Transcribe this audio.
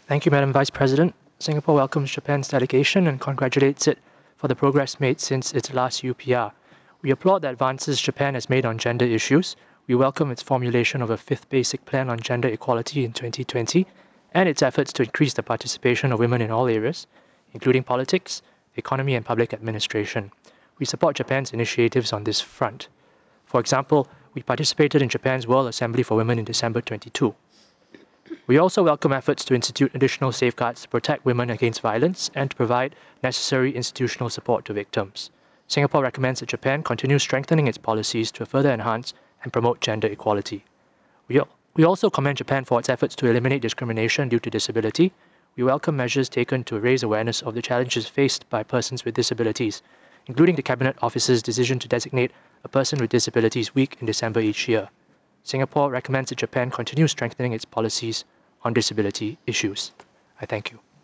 Thank you, Madam Vice President. Singapore welcomes Japan's delegation and congratulates it for the progress made since its last UPR. We applaud the advances Japan has made on gender issues. We welcome its formulation of a fifth basic plan on gender equality in 2020 and its efforts to increase the participation of women in all areas, including politics, economy, and public administration. We support Japan's initiatives on this front. For example, we participated in Japan's World Assembly for Women in December 22. We also welcome efforts to institute additional safeguards to protect women against violence and to provide necessary institutional support to victims. Singapore recommends that Japan continue strengthening its policies to further enhance and promote gender equality. We also commend Japan for its efforts to eliminate discrimination due to disability. We welcome measures taken to raise awareness of the challenges faced by persons with disabilities, including the Cabinet Office's decision to designate a Person with Disabilities Week in December each year. Singapore recommends that Japan continue strengthening its policies on disability issues. I thank you.